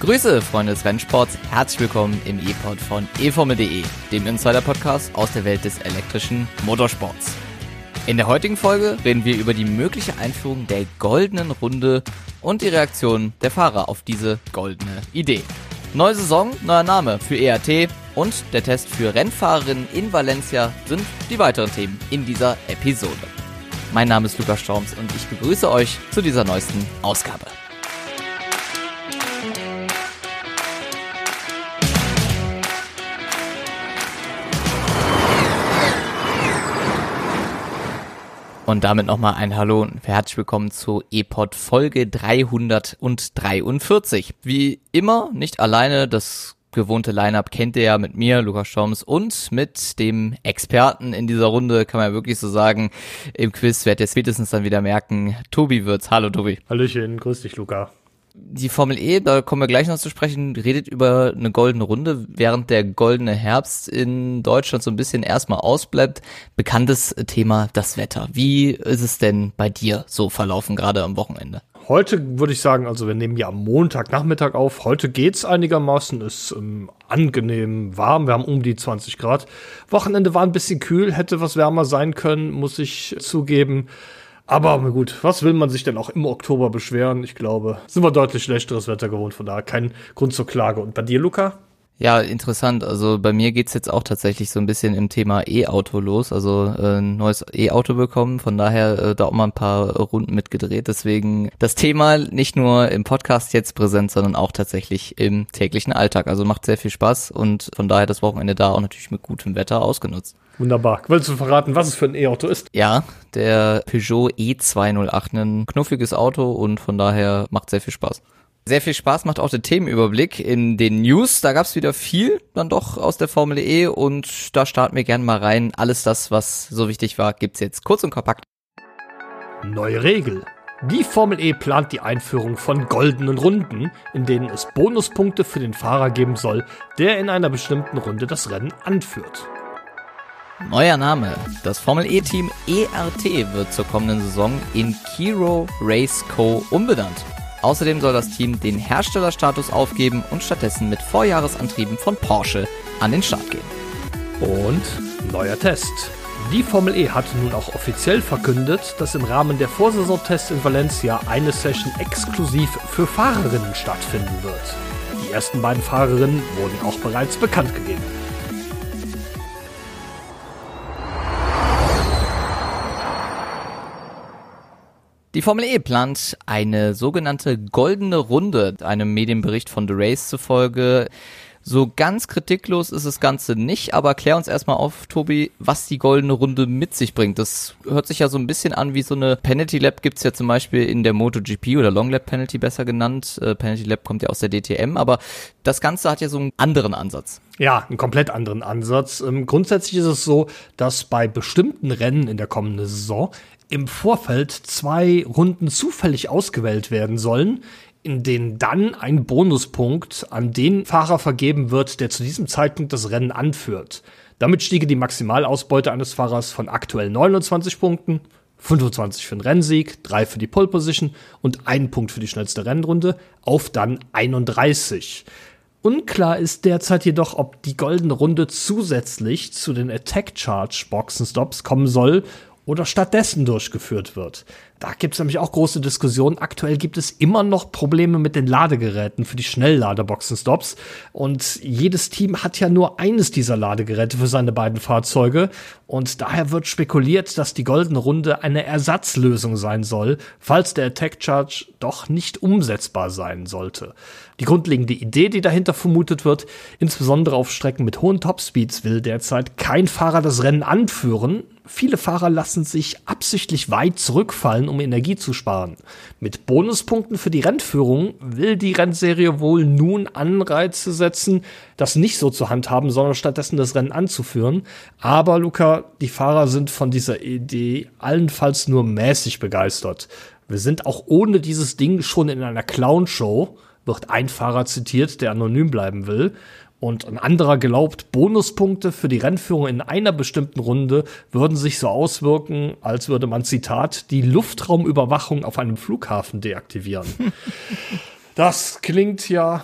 Grüße, Freunde des Rennsports. Herzlich willkommen im E-Pod von eFormel.de, dem Insider-Podcast aus der Welt des elektrischen Motorsports. In der heutigen Folge reden wir über die mögliche Einführung der goldenen Runde und die Reaktion der Fahrer auf diese goldene Idee. Neue Saison, neuer Name für EAT und der Test für Rennfahrerinnen in Valencia sind die weiteren Themen in dieser Episode. Mein Name ist Lukas Storms und ich begrüße euch zu dieser neuesten Ausgabe. Und damit nochmal ein Hallo und herzlich willkommen zu E-Pod Folge 343. Wie immer, nicht alleine, das gewohnte Line-Up kennt ihr ja mit mir, Lukas Storms, und mit dem Experten in dieser Runde, kann man ja wirklich so sagen, im Quiz werdet ihr spätestens dann wieder merken, Tobi Würz. Hallo Tobi. Hallöchen, grüß dich Luca. Die Formel E, da kommen wir gleich noch zu sprechen, redet über eine goldene Runde, während der goldene Herbst in Deutschland so ein bisschen erstmal ausbleibt. Bekanntes Thema, das Wetter. Wie ist es denn bei dir so verlaufen, gerade am Wochenende? Heute würde ich sagen, also wir nehmen ja am Montagnachmittag auf. Heute geht's einigermaßen, ist angenehm warm. Wir haben um die 20 Grad. Wochenende war ein bisschen kühl, hätte was wärmer sein können, muss ich zugeben. Aber gut, was will man sich denn auch im Oktober beschweren? Ich glaube, sind wir deutlich schlechteres Wetter gewohnt, von daher kein Grund zur Klage. Und bei dir, Luca? Ja, interessant. Also bei mir geht's jetzt auch tatsächlich so ein bisschen im Thema E-Auto los. Also ein neues E-Auto bekommen, von daher da auch mal ein paar Runden mitgedreht. Deswegen das Thema nicht nur im Podcast jetzt präsent, sondern auch tatsächlich im täglichen Alltag. Also macht sehr viel Spaß und von daher das Wochenende da auch natürlich mit gutem Wetter ausgenutzt. Wunderbar. Willst du verraten, was es für ein E-Auto ist? Ja, der Peugeot E208, ein knuffiges Auto und von daher macht sehr viel Spaß. Sehr viel Spaß macht auch der Themenüberblick in den News. Da gab's wieder viel dann doch aus der Formel E und da starten wir gerne mal rein. Alles das, was so wichtig war, gibt's jetzt kurz und kompakt. Neue Regel. Die Formel E plant die Einführung von goldenen Runden, in denen es Bonuspunkte für den Fahrer geben soll, der in einer bestimmten Runde das Rennen anführt. Neuer Name. Das Formel E-Team ERT wird zur kommenden Saison in Kiro Race Co. umbenannt. Außerdem soll das Team den Herstellerstatus aufgeben und stattdessen mit Vorjahresantrieben von Porsche an den Start gehen. Und neuer Test. Die Formel E hat nun auch offiziell verkündet, dass im Rahmen der Vorsaisontests in Valencia eine Session exklusiv für Fahrerinnen stattfinden wird. Die ersten beiden Fahrerinnen wurden auch bereits bekannt gegeben. Die Formel E plant eine sogenannte goldene Runde, einem Medienbericht von The Race zufolge. So ganz kritiklos ist das Ganze nicht, aber klär uns erstmal auf, Tobi, was die goldene Runde mit sich bringt. Das hört sich ja so ein bisschen an wie so eine Penalty Lap, gibt's ja zum Beispiel in der MotoGP oder Long Lap Penalty besser genannt. Penalty Lap kommt ja aus der DTM, aber das Ganze hat ja so einen anderen Ansatz. Ja, einen komplett anderen Ansatz. Grundsätzlich ist es so, dass bei bestimmten Rennen in der kommenden Saison im Vorfeld 2 Runden zufällig ausgewählt werden sollen, in denen dann ein Bonuspunkt an den Fahrer vergeben wird, der zu diesem Zeitpunkt das Rennen anführt. Damit stiege die Maximalausbeute eines Fahrers von aktuell 29 Punkten, 25 für den Rennsieg, 3 für die Pole Position und 1 Punkt für die schnellste Rennrunde, auf dann 31. Unklar ist derzeit jedoch, ob die goldene Runde zusätzlich zu den Attack Charge Boxenstops kommen soll oder stattdessen durchgeführt wird. Da gibt es nämlich auch große Diskussionen. Aktuell gibt es immer noch Probleme mit den Ladegeräten für die Schnelllader-Boxenstops. Und jedes Team hat ja nur eines dieser Ladegeräte für seine beiden Fahrzeuge. Und daher wird spekuliert, dass die goldene Runde eine Ersatzlösung sein soll, falls der Attack Charge doch nicht umsetzbar sein sollte. Die grundlegende Idee, die dahinter vermutet wird, insbesondere auf Strecken mit hohen Topspeeds, will derzeit kein Fahrer das Rennen anführen. Viele Fahrer lassen sich absichtlich weit zurückfallen, um Energie zu sparen. Mit Bonuspunkten für die Rennführung will die Rennserie wohl nun Anreize setzen, das nicht so zu handhaben, sondern stattdessen das Rennen anzuführen. Aber, Luca, die Fahrer sind von dieser Idee allenfalls nur mäßig begeistert. Wir sind auch ohne dieses Ding schon in einer Clown-Show, wird ein Fahrer zitiert, der anonym bleiben will. Und ein anderer glaubt, Bonuspunkte für die Rennführung in einer bestimmten Runde würden sich so auswirken, als würde man, Zitat, die Luftraumüberwachung auf einem Flughafen deaktivieren. Das klingt ja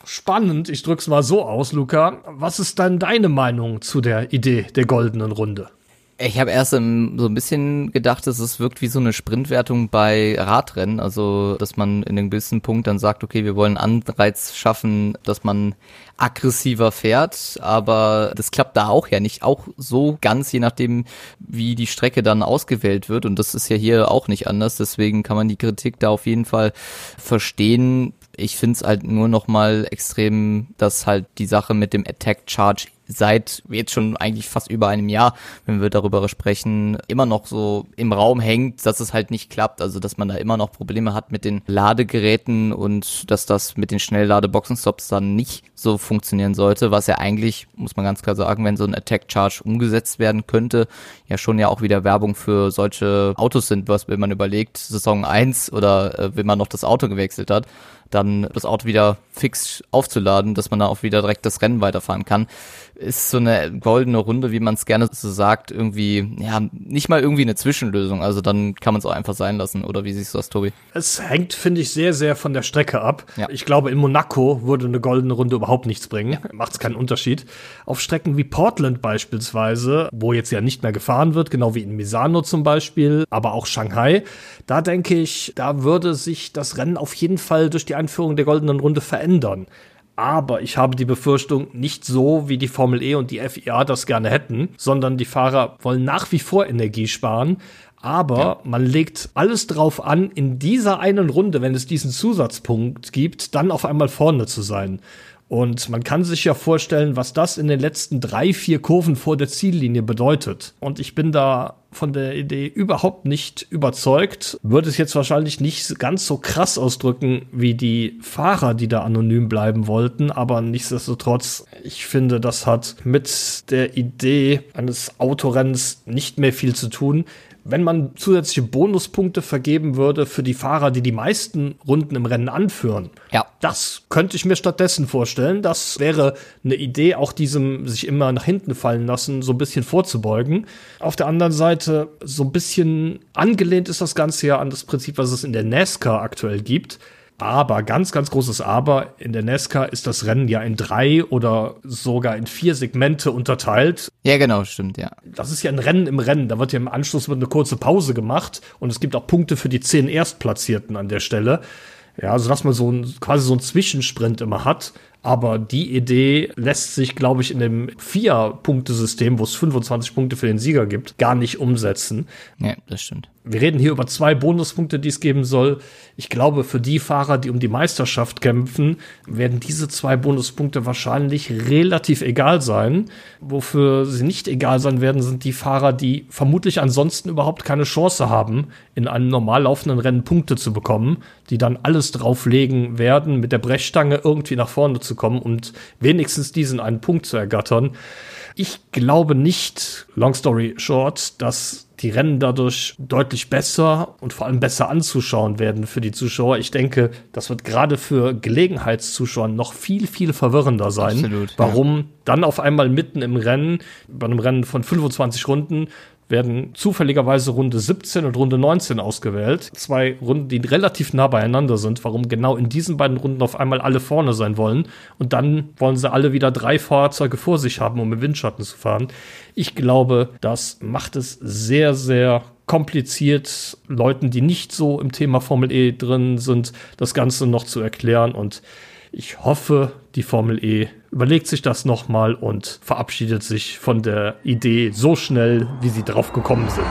spannend. Ich drück's mal so aus, Luca. Was ist dann deine Meinung zu der Idee der goldenen Runde? Ich habe erst so ein bisschen gedacht, dass es wirkt wie so eine Sprintwertung bei Radrennen, also dass man in einem gewissen Punkt dann sagt, okay, wir wollen Anreiz schaffen, dass man aggressiver fährt, aber das klappt da auch ja nicht, auch so ganz, je nachdem, wie die Strecke dann ausgewählt wird, und das ist ja hier auch nicht anders, deswegen kann man die Kritik da auf jeden Fall verstehen. Ich finde es halt nur noch mal extrem, dass halt die Sache mit dem Attack Charge seit jetzt schon eigentlich fast über einem Jahr, wenn wir darüber sprechen, immer noch so im Raum hängt, dass es halt nicht klappt, also dass man da immer noch Probleme hat mit den Ladegeräten und dass das mit den Schnelllade-Boxenstops dann nicht so funktionieren sollte, was ja eigentlich, muss man ganz klar sagen, wenn so ein Attack Charge umgesetzt werden könnte, ja schon ja auch wieder Werbung für solche Autos sind, was wenn man überlegt, Saison 1 oder wenn man noch das Auto gewechselt hat, dann das Auto wieder fix aufzuladen, dass man da auch wieder direkt das Rennen weiterfahren kann. Ist so eine goldene Runde, wie man es gerne so sagt, irgendwie, ja, nicht mal irgendwie eine Zwischenlösung. Also dann kann man es auch einfach sein lassen. Oder wie siehst du das, Tobi? Es hängt, finde ich, sehr, sehr von der Strecke ab. Ja. Ich glaube, in Monaco würde eine goldene Runde überhaupt nichts bringen. Macht es keinen Unterschied. Auf Strecken wie Portland beispielsweise, wo jetzt ja nicht mehr gefahren wird, genau wie in Misano zum Beispiel, aber auch Shanghai, da denke ich, da würde sich das Rennen auf jeden Fall durch die Einführung der goldenen Runde verändern. Aber ich habe die Befürchtung, nicht so, wie die Formel E und die FIA das gerne hätten, sondern die Fahrer wollen nach wie vor Energie sparen. Aber man legt alles drauf an, in dieser einen Runde, wenn es diesen Zusatzpunkt gibt, dann auf einmal vorne zu sein. Und man kann sich ja vorstellen, was das in den letzten 3-4 Kurven vor der Ziellinie bedeutet. Und ich bin da von der Idee überhaupt nicht überzeugt. Würde es jetzt wahrscheinlich nicht ganz so krass ausdrücken wie die Fahrer, die da anonym bleiben wollten. Aber nichtsdestotrotz, ich finde, das hat mit der Idee eines Autorennens nicht mehr viel zu tun. Wenn man zusätzliche Bonuspunkte vergeben würde für die Fahrer, die die meisten Runden im Rennen anführen, ja, das könnte ich mir stattdessen vorstellen. Das wäre eine Idee, auch diesem sich immer nach hinten fallen lassen, so ein bisschen vorzubeugen. Auf der anderen Seite, so ein bisschen angelehnt ist das Ganze ja an das Prinzip, was es in der NASCAR aktuell gibt. Aber, ganz, ganz großes Aber, in der NASCAR ist das Rennen ja in 3 oder sogar in 4 Segmente unterteilt. Ja, genau, stimmt, ja. Das ist ja ein Rennen im Rennen. Da wird ja im Anschluss eine kurze Pause gemacht und es gibt auch Punkte für die 10 Erstplatzierten an der Stelle. Ja, also dass man quasi so einen Zwischensprint immer hat. Aber die Idee lässt sich, glaube ich, in dem 4-Punkte-System, wo es 25 Punkte für den Sieger gibt, gar nicht umsetzen. Ja, das stimmt. Wir reden hier über 2 Bonuspunkte, die es geben soll. Ich glaube, für die Fahrer, die um die Meisterschaft kämpfen, werden diese 2 Bonuspunkte wahrscheinlich relativ egal sein. Wofür sie nicht egal sein werden, sind die Fahrer, die vermutlich ansonsten überhaupt keine Chance haben, in einem normal laufenden Rennen Punkte zu bekommen, die dann alles drauflegen werden, mit der Brechstange irgendwie nach vorne zu kommen und wenigstens diesen einen Punkt zu ergattern. Ich glaube nicht, long story short, dass die Rennen dadurch deutlich besser und vor allem besser anzuschauen werden für die Zuschauer. Ich denke, das wird gerade für Gelegenheitszuschauer noch viel, viel verwirrender sein. Absolut, warum dann auf einmal mitten im Rennen, bei einem Rennen von 25 Runden, werden zufälligerweise Runde 17 und Runde 19 ausgewählt. 2 Runden, die relativ nah beieinander sind. Warum genau in diesen beiden Runden auf einmal alle vorne sein wollen. Und dann wollen sie alle wieder 3 Fahrzeuge vor sich haben, um im Windschatten zu fahren. Ich glaube, das macht es sehr, sehr kompliziert, Leuten, die nicht so im Thema Formel E drin sind, das Ganze noch zu erklären. Und ich hoffe, die Formel E überlegt sich das nochmal und verabschiedet sich von der Idee so schnell, wie sie drauf gekommen sind.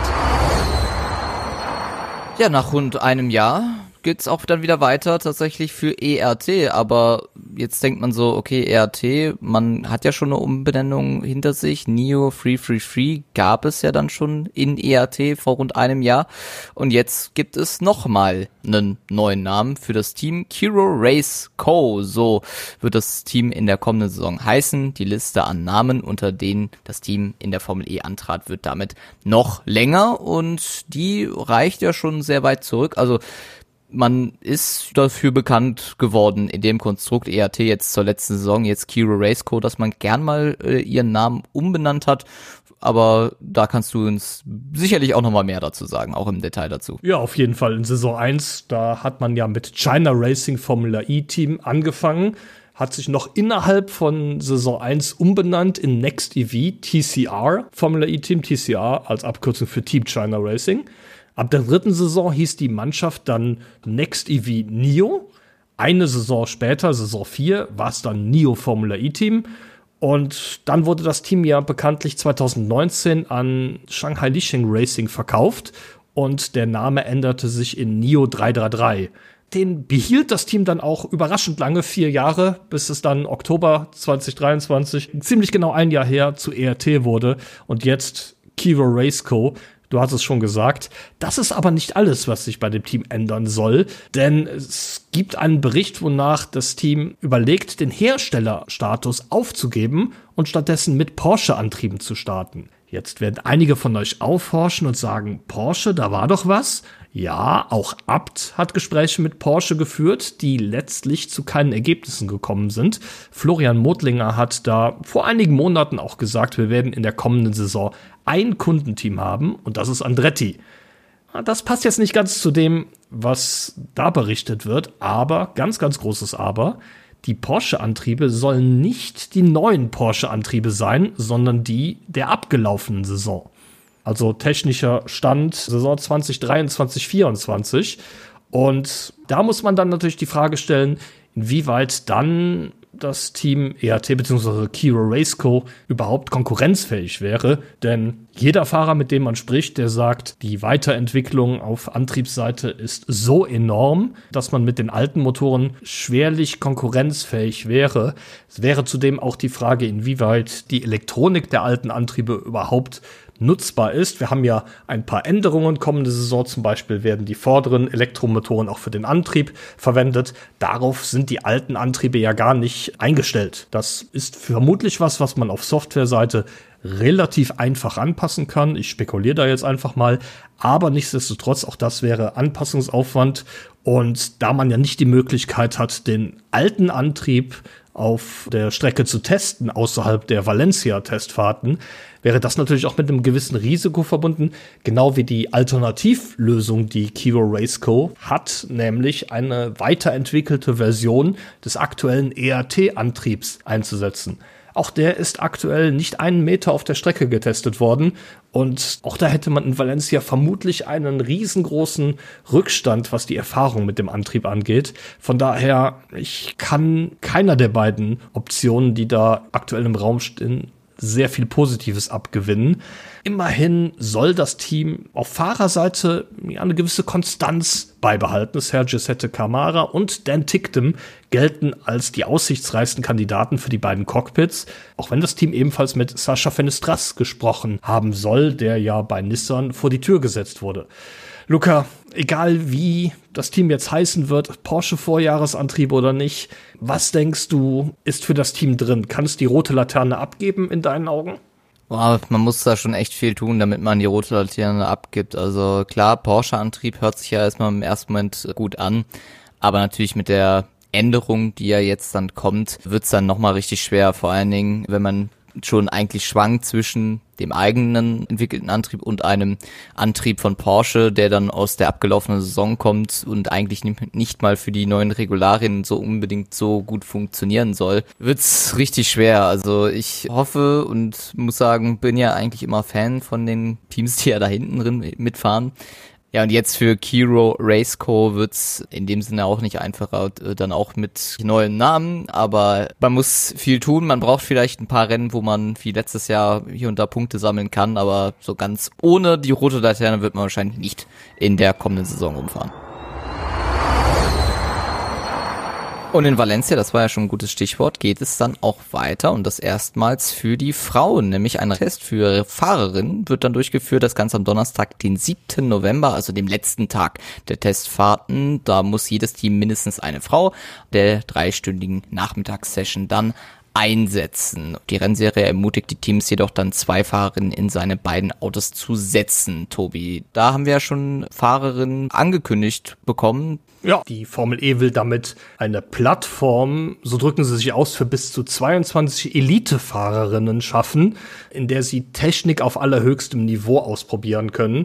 Ja, nach rund einem Jahr geht's auch dann wieder weiter tatsächlich für ERT, aber jetzt denkt man so, okay, ERT, man hat ja schon eine Umbenennung hinter sich, NIO Free gab es ja dann schon in ERT vor rund einem Jahr und jetzt gibt es nochmal einen neuen Namen für das Team, Kiro Race Co., so wird das Team in der kommenden Saison heißen. Die Liste an Namen, unter denen das Team in der Formel E antrat, wird damit noch länger und die reicht ja schon sehr weit zurück, also man ist dafür bekannt geworden in dem Konstrukt ERT jetzt zur letzten Saison, jetzt Kiro Race Co., dass man gern mal ihren Namen umbenannt hat, aber da kannst du uns sicherlich auch nochmal mehr dazu sagen, auch im Detail dazu. Ja, auf jeden Fall in Saison 1, da hat man ja mit China Racing Formula E Team angefangen, hat sich noch innerhalb von Saison 1 umbenannt in Next EV TCR, Formula E Team TCR als Abkürzung für Team China Racing. Ab der 3. Saison hieß die Mannschaft dann Next EV NIO. Eine Saison später, Saison 4, war es dann NIO Formula E Team. Und dann wurde das Team ja bekanntlich 2019 an Shanghai Lixing Racing verkauft und der Name änderte sich in NIO 333. Den behielt das Team dann auch überraschend lange, 4 Jahre, bis es dann Oktober 2023, ziemlich genau ein Jahr her, zu ERT wurde und jetzt Kiro Race Co. Du hast es schon gesagt. Das ist aber nicht alles, was sich bei dem Team ändern soll, denn es gibt einen Bericht, wonach das Team überlegt, den Herstellerstatus aufzugeben und stattdessen mit Porsche-Antrieben zu starten. Jetzt werden einige von euch aufhorchen und sagen, Porsche, da war doch was? Ja, auch Abt hat Gespräche mit Porsche geführt, die letztlich zu keinen Ergebnissen gekommen sind. Florian Modlinger hat da vor einigen Monaten auch gesagt, wir werden in der kommenden Saison ein Kundenteam haben und das ist Andretti. Das passt jetzt nicht ganz zu dem, was da berichtet wird, aber, ganz, ganz großes Aber, die Porsche-Antriebe sollen nicht die neuen Porsche-Antriebe sein, sondern die der abgelaufenen Saison. Also technischer Stand Saison 2023, 2024. Und da muss man dann natürlich die Frage stellen, inwieweit dann das Team ERT bzw. Kiro Race Co. überhaupt konkurrenzfähig wäre. Denn jeder Fahrer, mit dem man spricht, der sagt, die Weiterentwicklung auf Antriebsseite ist so enorm, dass man mit den alten Motoren schwerlich konkurrenzfähig wäre. Es wäre zudem auch die Frage, inwieweit die Elektronik der alten Antriebe überhaupt nutzbar ist. Wir haben ja ein paar Änderungen kommende Saison. Zum Beispiel werden die vorderen Elektromotoren auch für den Antrieb verwendet. Darauf sind die alten Antriebe ja gar nicht eingestellt. Das ist vermutlich was man auf Softwareseite relativ einfach anpassen kann. Ich spekuliere da jetzt einfach mal. Aber nichtsdestotrotz, auch das wäre Anpassungsaufwand. Und da man ja nicht die Möglichkeit hat, den alten Antrieb auf der Strecke zu testen, außerhalb der Valencia-Testfahrten, wäre das natürlich auch mit einem gewissen Risiko verbunden, genau wie die Alternativlösung, die Kiro Race Co. hat, nämlich eine weiterentwickelte Version des aktuellen ERT-Antriebs einzusetzen. Auch der ist aktuell nicht einen Meter auf der Strecke getestet worden. Und auch da hätte man in Valencia vermutlich einen riesengroßen Rückstand, was die Erfahrung mit dem Antrieb angeht. Von daher, ich kann keiner der beiden Optionen, die da aktuell im Raum stehen, sehr viel Positives abgewinnen. Immerhin soll das Team auf Fahrerseite eine gewisse Konstanz beibehalten. Sergio Sette Camara und Dan Ticktum gelten als die aussichtsreichsten Kandidaten für die beiden Cockpits, auch wenn das Team ebenfalls mit Sascha Fenestras gesprochen haben soll, der ja bei Nissan vor die Tür gesetzt wurde. Luca, egal wie das Team jetzt heißen wird, Porsche-Vorjahresantrieb oder nicht, was denkst du, ist für das Team drin? Kann es die rote Laterne abgeben in deinen Augen? Boah, man muss da schon echt viel tun, damit man die rote Laterne abgibt. Also klar, Porsche-Antrieb hört sich ja erstmal im ersten Moment gut an, aber natürlich mit der Änderung, die ja jetzt dann kommt, wird's dann nochmal richtig schwer. Vor allen Dingen, wenn man schon eigentlich schwankt zwischen dem eigenen entwickelten Antrieb und einem Antrieb von Porsche, der dann aus der abgelaufenen Saison kommt und eigentlich nicht mal für die neuen Regularien so unbedingt so gut funktionieren soll, wird's richtig schwer. Also ich hoffe und muss sagen, bin ja eigentlich immer Fan von den Teams, die ja da hinten drin mitfahren. Ja, und jetzt für Kiro Race Co. wird's in dem Sinne auch nicht einfacher, dann auch mit neuen Namen, aber man muss viel tun, man braucht vielleicht ein paar Rennen, wo man wie letztes Jahr hier und da Punkte sammeln kann, aber so ganz ohne die rote Laterne wird man wahrscheinlich nicht in der kommenden Saison rumfahren. Und in Valencia, das war ja schon ein gutes Stichwort, geht es dann auch weiter und das erstmals für die Frauen, nämlich ein Test für Fahrerinnen wird dann durchgeführt, das Ganze am Donnerstag, den 7. November, also dem letzten Tag der Testfahrten. Da muss jedes Team mindestens eine Frau der 3-stündigen Nachmittagssession dann einsetzen. Die Rennserie ermutigt die Teams jedoch dann 2 Fahrerinnen in seine beiden Autos zu setzen. Tobi, da haben wir ja schon Fahrerinnen angekündigt bekommen. Ja, die Formel E will damit eine Plattform, so drücken sie sich aus, für bis zu 22 Elite-Fahrerinnen schaffen, in der sie Technik auf allerhöchstem Niveau ausprobieren können.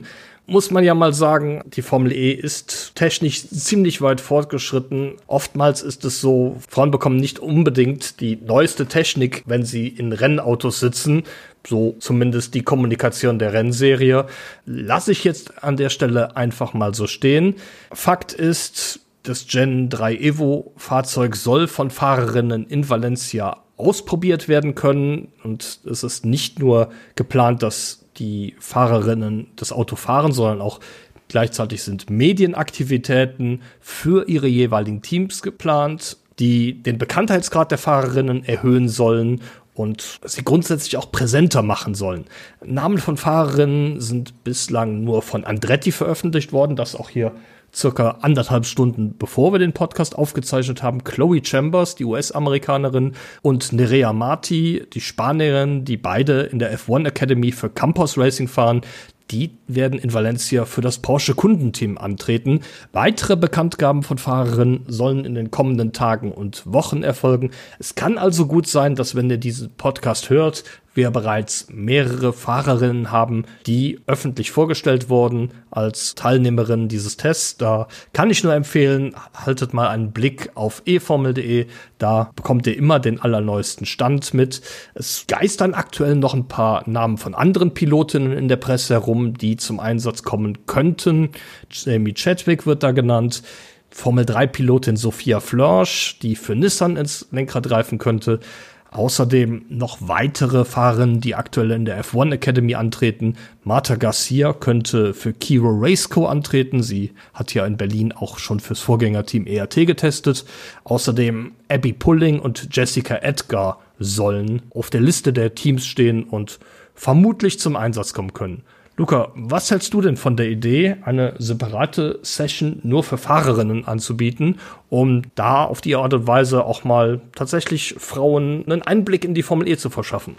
muss man ja mal sagen, die Formel E ist technisch ziemlich weit fortgeschritten. Oftmals ist es so, Frauen bekommen nicht unbedingt die neueste Technik, wenn sie in Rennautos sitzen. So zumindest die Kommunikation der Rennserie. Lasse ich jetzt an der Stelle einfach mal so stehen. Fakt ist, das Gen 3 Evo Fahrzeug soll von Fahrerinnen in Valencia ausprobiert werden können. Und es ist nicht nur geplant, dass die Fahrerinnen das Auto fahren, sondern auch gleichzeitig sind Medienaktivitäten für ihre jeweiligen Teams geplant, die den Bekanntheitsgrad der Fahrerinnen erhöhen sollen und sie grundsätzlich auch präsenter machen sollen. Namen von Fahrerinnen sind bislang nur von Andretti veröffentlicht worden, das auch hier circa 1,5 Stunden bevor wir den Podcast aufgezeichnet haben. Chloe Chambers, die US-Amerikanerin, und Nerea Marti, die Spanierin, die beide in der F1 Academy für Campos Racing fahren, die werden in Valencia für das Porsche-Kundenteam antreten. Weitere Bekanntgaben von Fahrerinnen sollen in den kommenden Tagen und Wochen erfolgen. Es kann also gut sein, dass, wenn ihr diesen Podcast hört, wir bereits mehrere Fahrerinnen haben, die öffentlich vorgestellt wurden als Teilnehmerinnen dieses Tests. Da kann ich nur empfehlen, haltet mal einen Blick auf eFormel.de. Da bekommt ihr immer den allerneuesten Stand mit. Es geistern aktuell noch ein paar Namen von anderen Pilotinnen in der Presse herum, die zum Einsatz kommen könnten. Jamie Chadwick wird da genannt. Formel-3-Pilotin Sophia Flörsch, die für Nissan ins Lenkrad greifen könnte. Außerdem noch weitere Fahrerinnen, die aktuell in der F1 Academy antreten. Marta Garcia könnte für Kiro Raceco antreten. Sie hat ja in Berlin auch schon fürs Vorgängerteam ERT getestet. Außerdem Abby Pulling und Jessica Edgar sollen auf der Liste der Teams stehen und vermutlich zum Einsatz kommen können. Luca, was hältst du denn von der Idee, eine separate Session nur für Fahrerinnen anzubieten, um da auf die Art und Weise auch mal tatsächlich Frauen einen Einblick in die Formel E zu verschaffen?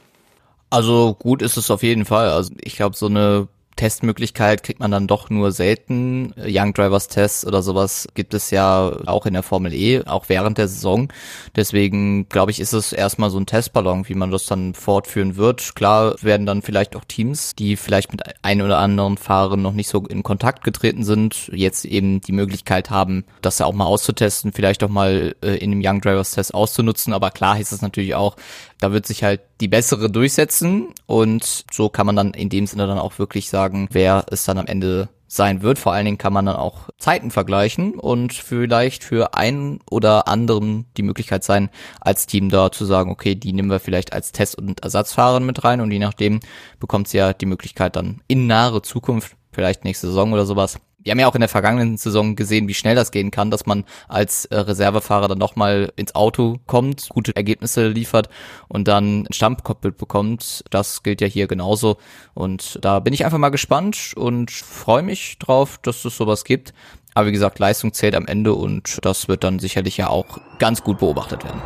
Also gut ist es auf jeden Fall. Also ich glaube, so eine Testmöglichkeit kriegt man dann doch nur selten. Young Drivers Tests oder sowas gibt es ja auch in der Formel E, auch während der Saison. Deswegen glaube ich, ist es erstmal so ein Testballon, wie man das dann fortführen wird. Klar werden dann vielleicht auch Teams, die vielleicht mit ein oder anderen Fahrern noch nicht so in Kontakt getreten sind, jetzt eben die Möglichkeit haben, das ja auch mal auszutesten, vielleicht auch mal in dem Young Drivers Test auszunutzen. Aber klar ist es natürlich auch, da wird sich halt die bessere durchsetzen und so kann man dann in dem Sinne dann auch wirklich sagen, wer es dann am Ende sein wird. Vor allen Dingen kann man dann auch Zeiten vergleichen und vielleicht für einen oder anderen die Möglichkeit sein, als Team da zu sagen, okay, die nehmen wir vielleicht als Test- und Ersatzfahrer mit rein und je nachdem bekommt sie ja die Möglichkeit dann in nahe Zukunft, vielleicht nächste Saison oder sowas. Wir haben ja auch in der vergangenen Saison gesehen, wie schnell das gehen kann, dass man als Reservefahrer dann nochmal ins Auto kommt, gute Ergebnisse liefert und dann ein Stammcockpit bekommt. Das gilt ja hier genauso. Und da bin ich einfach mal gespannt und freue mich drauf, dass es sowas gibt. Aber wie gesagt, Leistung zählt am Ende und das wird dann sicherlich ja auch ganz gut beobachtet werden.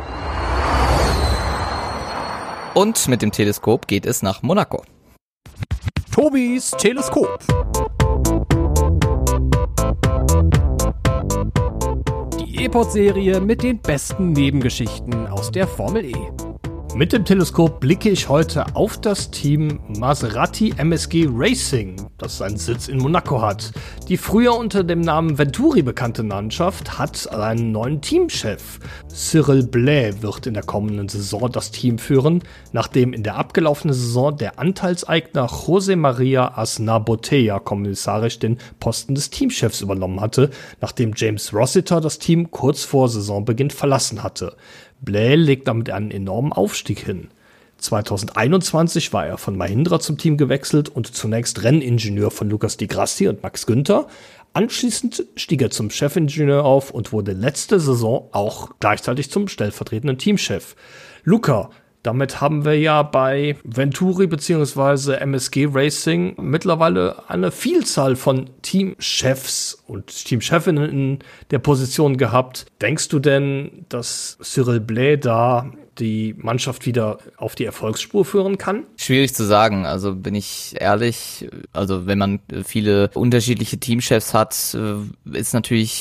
Und mit dem Teleskop geht es nach Monaco. Tobis Teleskop. Die E-Pod-Serie mit den besten Nebengeschichten aus der Formel E. Mit dem Teleskop blicke ich heute auf das Team Maserati MSG Racing, das seinen Sitz in Monaco hat. Die früher unter dem Namen Venturi bekannte Mannschaft hat einen neuen Teamchef. Cyril Blais wird in der kommenden Saison das Team führen, nachdem in der abgelaufenen Saison der Anteilseigner José María Aznar Botella kommissarisch den Posten des Teamchefs übernommen hatte, nachdem James Rossiter das Team kurz vor Saisonbeginn verlassen hatte. Blais legt damit einen enormen Aufstieg hin. 2021 war er von Mahindra zum Team gewechselt und zunächst Renningenieur von Lucas Di Grassi und Max Günther. Anschließend stieg er zum Chefingenieur auf und wurde letzte Saison auch gleichzeitig zum stellvertretenden Teamchef. Luca, damit haben wir ja bei Venturi bzw. MSG Racing mittlerweile eine Vielzahl von Teamchefs und Teamchefinnen in der Position gehabt. Denkst du denn, dass Cyril Blais da die Mannschaft wieder auf die Erfolgsspur führen kann? Schwierig zu sagen, also bin ich ehrlich, also wenn man viele unterschiedliche Teamchefs hat, ist natürlich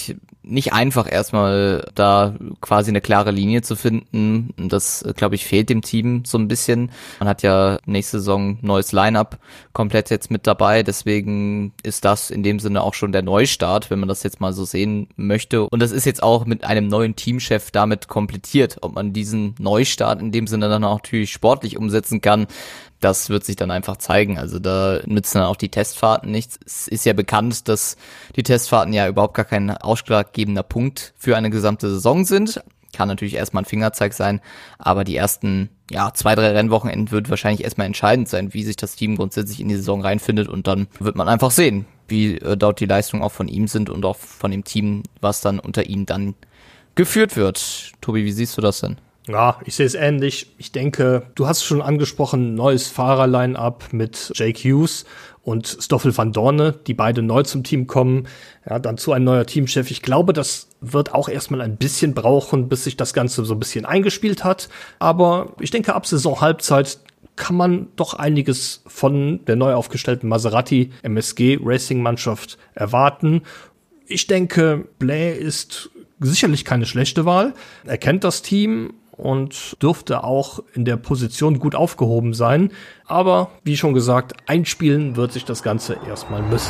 nicht einfach, erstmal da quasi eine klare Linie zu finden. Das, glaube ich, fehlt dem Team so ein bisschen. Man hat ja nächste Saison neues Line-Up komplett jetzt mit dabei, deswegen ist das in dem Sinne auch schon der Neustart, wenn man das jetzt mal so sehen möchte. Und das ist jetzt auch mit einem neuen Teamchef damit komplettiert. Ob man diesen Neustart in dem Sinne dann auch natürlich sportlich umsetzen kann, das wird sich dann einfach zeigen. Also da nützen dann auch die Testfahrten nichts. Es ist ja bekannt, dass die Testfahrten ja überhaupt gar kein ausschlaggebender Punkt für eine gesamte Saison sind. Kann natürlich erstmal ein Fingerzeig sein, aber die ersten 2-3 Rennwochenenden wird wahrscheinlich erstmal entscheidend sein, wie sich das Team grundsätzlich in die Saison reinfindet, und dann wird man einfach sehen, wie dort die Leistungen auch von ihm sind und auch von dem Team, was dann unter ihm dann geführt wird. Tobi, wie siehst du das denn? Ja, ich sehe es ähnlich. Ich denke, du hast schon angesprochen, neues Fahrerline-up mit Jake Hughes und Stoffel van Dorne, die beide neu zum Team kommen. Ja, dann zu ein neuer Teamchef. Ich glaube, das wird auch erstmal ein bisschen brauchen, bis sich das Ganze so ein bisschen eingespielt hat. Aber ich denke, ab Saison-Halbzeit kann man doch einiges von der neu aufgestellten Maserati MSG Racing-Mannschaft erwarten. Ich denke, Blais ist sicherlich keine schlechte Wahl. Er kennt das Team und dürfte auch in der Position gut aufgehoben sein. Aber wie schon gesagt, einspielen wird sich das Ganze erstmal müssen.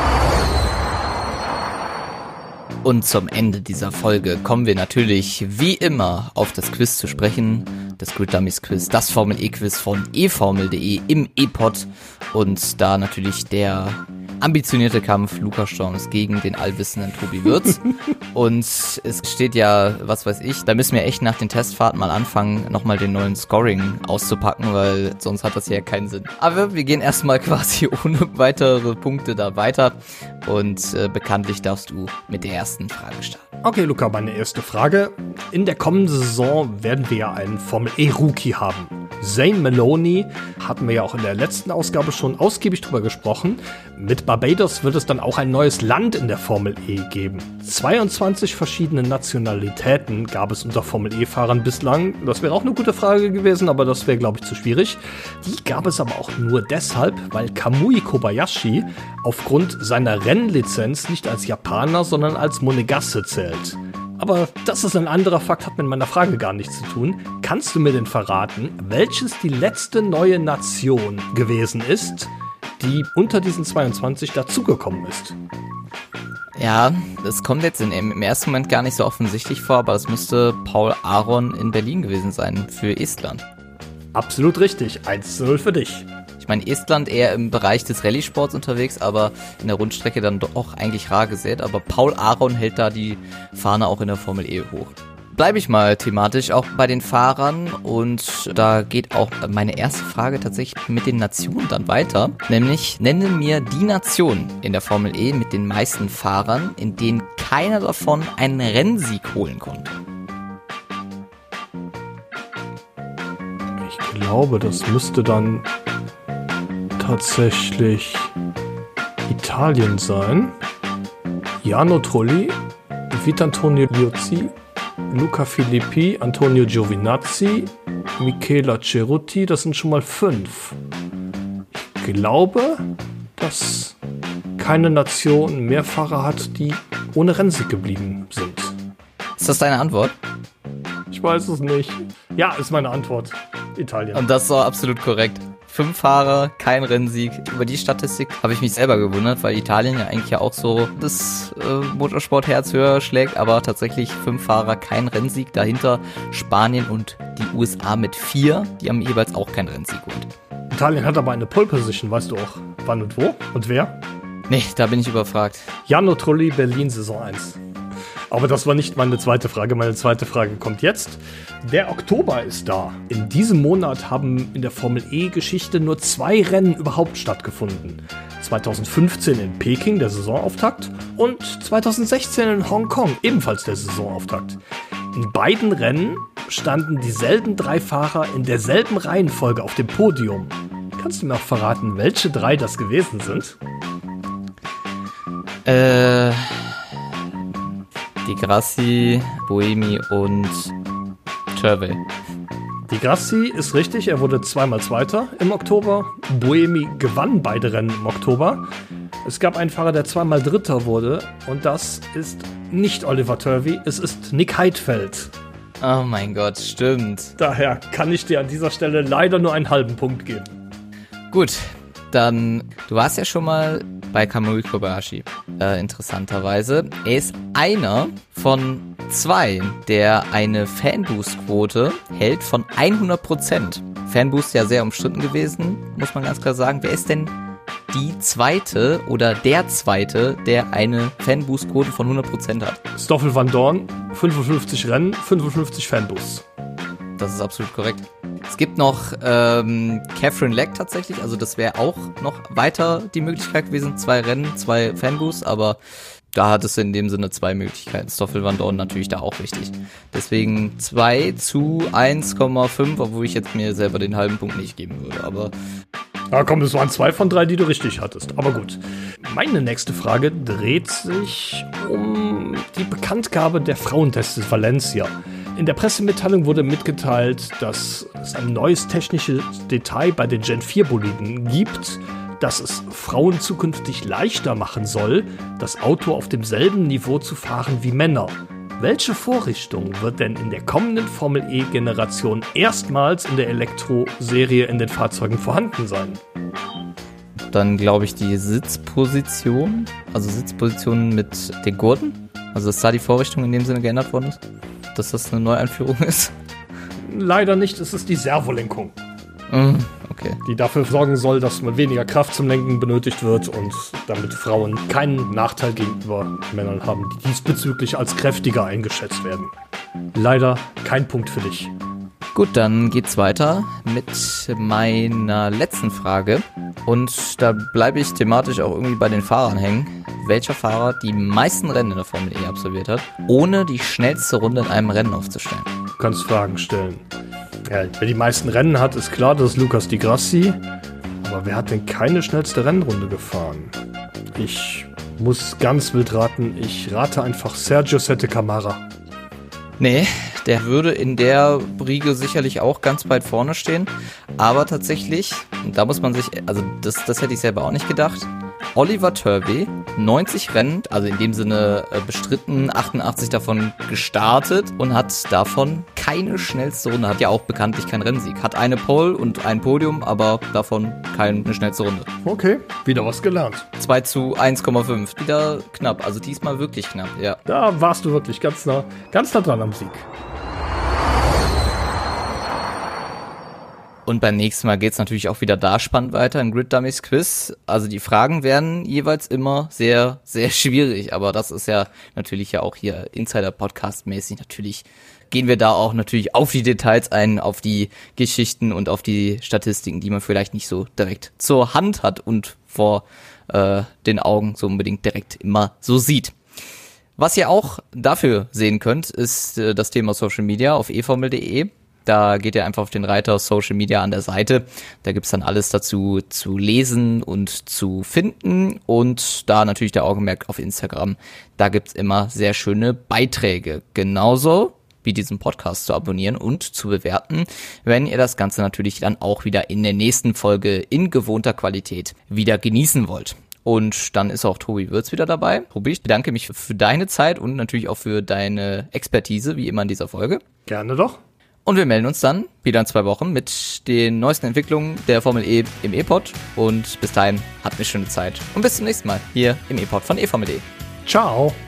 Und zum Ende dieser Folge kommen wir natürlich wie immer auf das Quiz zu sprechen. Das Grid Dummies Quiz, das Formel E Quiz von eFormel.de im E-Pod. Und da natürlich der ambitionierte Kampf Lukas Storms gegen den allwissenden Tobi Würz. Und es steht ja, was weiß ich, da müssen wir echt nach den Testfahrten mal anfangen, nochmal den neuen Scoring auszupacken, weil sonst hat das ja keinen Sinn. Aber wir gehen erstmal quasi ohne weitere Punkte da weiter. Und bekanntlich darfst du mit der ersten Frage starten. Okay, Luca, meine erste Frage. In der kommenden Saison werden wir ja einen Formel-E-Rookie haben. Zane Maloney hatten wir ja auch in der letzten Ausgabe schon ausgiebig drüber gesprochen. Mit Barbados wird es dann auch ein neues Land in der Formel E geben. 22 verschiedene Nationalitäten gab es unter Formel-E-Fahrern bislang. Das wäre auch eine gute Frage gewesen, aber das wäre, glaube ich, zu schwierig. Die gab es aber auch nur deshalb, weil Kamui Kobayashi aufgrund seiner Rennlizenz nicht als Japaner, sondern als Monegasse zählt. Aber das ist ein anderer Fakt, hat mit meiner Frage gar nichts zu tun. Kannst du mir denn verraten, welches die letzte neue Nation gewesen ist, die unter diesen 22 dazugekommen ist? Ja, das kommt jetzt im ersten Moment gar nicht so offensichtlich vor, aber das müsste Paul Aron in Berlin gewesen sein für Estland. Absolut richtig, 1:0 für dich. Ich meine, Estland eher im Bereich des Rallye-Sports unterwegs, aber in der Rundstrecke dann doch auch eigentlich rar gesät. Aber Paul Aron hält da die Fahne auch in der Formel E hoch. Bleibe ich mal thematisch auch bei den Fahrern, und da geht auch meine erste Frage tatsächlich mit den Nationen dann weiter. Nämlich, nenne mir die Nation in der Formel E mit den meisten Fahrern, in denen keiner davon einen Rennsieg holen konnte. Ich glaube, das müsste dann tatsächlich Italien sein. Jarno Trulli, Vitantonio Liuzzi, Luca Filippi, Antonio Giovinazzi, Michela Cerutti, das sind schon mal 5. Ich glaube, dass keine Nation mehr Fahrer hat, die ohne Rennsieg geblieben sind. Ist das deine Antwort? Ich weiß es nicht. Ja, ist meine Antwort. Italien. Und das ist auch absolut korrekt. 5 Fahrer, kein Rennsieg. Über die Statistik habe ich mich selber gewundert, weil Italien ja eigentlich ja auch so das Motorsportherz höher schlägt, aber tatsächlich 5 Fahrer, kein Rennsieg. Dahinter Spanien und die USA mit 4, die haben jeweils auch keinen Rennsieg geholt. Italien hat aber eine Pole Position, weißt du auch wann und wo und wer? Nee, da bin ich überfragt. Jarno Trulli, Berlin, Saison 1. Aber das war nicht meine zweite Frage. Meine zweite Frage kommt jetzt. Der Oktober ist da. In diesem Monat haben in der Formel E-Geschichte nur 2 Rennen überhaupt stattgefunden. 2015 in Peking, der Saisonauftakt, und 2016 in Hongkong, ebenfalls der Saisonauftakt. In beiden Rennen standen dieselben 3 Fahrer in derselben Reihenfolge auf dem Podium. Kannst du mir auch verraten, welche 3 das gewesen sind? Di Grassi, Buemi und Cervey. Di Grassi ist richtig, er wurde 2-mal Zweiter im Oktober. Buemi gewann beide Rennen im Oktober. Es gab einen Fahrer, der 2-mal Dritter wurde, und das ist nicht Oliver Turvey, es ist Nick Heidfeld. Oh mein Gott, stimmt. Daher kann ich dir an dieser Stelle leider nur einen halben Punkt geben. Gut, dann, du warst ja schon mal bei Kamui Kobayashi, interessanterweise. Er ist einer von 2, der eine Fanboost-Quote hält von 100%. Fanboost ja sehr umstritten gewesen, muss man ganz klar sagen. Wer ist denn die Zweite oder der Zweite, der eine Fanboost-Quote von 100% hat? Stoffel van Dorn, 55 Rennen, 55 Fanboosts. Das ist absolut korrekt. Es gibt noch Catherine Leck tatsächlich, also das wäre auch noch weiter die Möglichkeit gewesen. 2 Rennen, 2 Fanboosts, aber da hat es in dem Sinne 2 Möglichkeiten. Stoffel van Dorn natürlich da auch wichtig. Deswegen 2 zu 1,5, obwohl ich jetzt mir selber den halben Punkt nicht geben würde, aber... Ja, komm, das waren 2 von 3, die du richtig hattest. Aber gut. Meine nächste Frage dreht sich um die Bekanntgabe der Frauentests in Valencia. In der Pressemitteilung wurde mitgeteilt, dass es ein neues technisches Detail bei den Gen 4 Boliden gibt, dass es Frauen zukünftig leichter machen soll, das Auto auf demselben Niveau zu fahren wie Männer. Welche Vorrichtung wird denn in der kommenden Formel-E-Generation erstmals in der Elektro-Serie in den Fahrzeugen vorhanden sein? Dann glaube ich die Sitzposition, also Sitzposition mit den Gurten, also dass da die Vorrichtung in dem Sinne geändert worden ist, dass das eine Neueinführung ist. Leider nicht, es ist die Servolenkung. Okay. Die dafür sorgen soll, dass man weniger Kraft zum Lenken benötigt wird und damit Frauen keinen Nachteil gegenüber Männern haben, die diesbezüglich als kräftiger eingeschätzt werden. Leider kein Punkt für dich. Gut, dann geht's weiter mit meiner letzten Frage. Und da bleibe ich thematisch auch irgendwie bei den Fahrern hängen. Welcher Fahrer die meisten Rennen in der Formel E absolviert hat, ohne die schnellste Runde in einem Rennen aufzustellen? Du kannst Fragen stellen. Ja, wer die meisten Rennen hat, ist klar, das ist Lucas Di Grassi. Aber wer hat denn keine schnellste Rennrunde gefahren? Ich muss ganz wild raten. Ich rate einfach Sergio Sette Camara. Nee, der würde in der Riege sicherlich auch ganz weit vorne stehen. Aber tatsächlich, da muss man sich, also das hätte ich selber auch nicht gedacht, Oliver Turvey, 90 Rennen, also in dem Sinne bestritten, 88 davon gestartet und hat davon keine schnellste Runde, hat ja auch bekanntlich keinen Rennsieg. Hat eine Pole und ein Podium, aber davon keine schnellste Runde. Okay, wieder was gelernt. 2 zu 1,5, wieder knapp, also diesmal wirklich knapp, ja. Da warst du wirklich ganz nah dran am Sieg. Und beim nächsten Mal geht's natürlich auch wieder da spannend weiter im Grid Dummies Quiz. Also die Fragen werden jeweils immer sehr, sehr schwierig. Aber das ist ja natürlich ja auch hier Insider-Podcast-mäßig. Natürlich gehen wir da auch natürlich auf die Details ein, auf die Geschichten und auf die Statistiken, die man vielleicht nicht so direkt zur Hand hat und vor den Augen so unbedingt direkt immer so sieht. Was ihr auch dafür sehen könnt, ist das Thema Social Media auf eformel.de. Da geht ihr einfach auf den Reiter Social Media an der Seite. Da gibt's dann alles dazu zu lesen und zu finden. Und da natürlich der Augenmerk auf Instagram. Da gibt's immer sehr schöne Beiträge. Genauso wie diesen Podcast zu abonnieren und zu bewerten, wenn ihr das Ganze natürlich dann auch wieder in der nächsten Folge in gewohnter Qualität wieder genießen wollt. Und dann ist auch Tobi Würz wieder dabei. Tobi, ich bedanke mich für deine Zeit und natürlich auch für deine Expertise, wie immer in dieser Folge. Gerne doch. Und wir melden uns dann wieder in 2 Wochen mit den neuesten Entwicklungen der Formel E im E-Pod. Und bis dahin, habt eine schöne Zeit. Und bis zum nächsten Mal hier im E-Pod von eFormel.de. Ciao.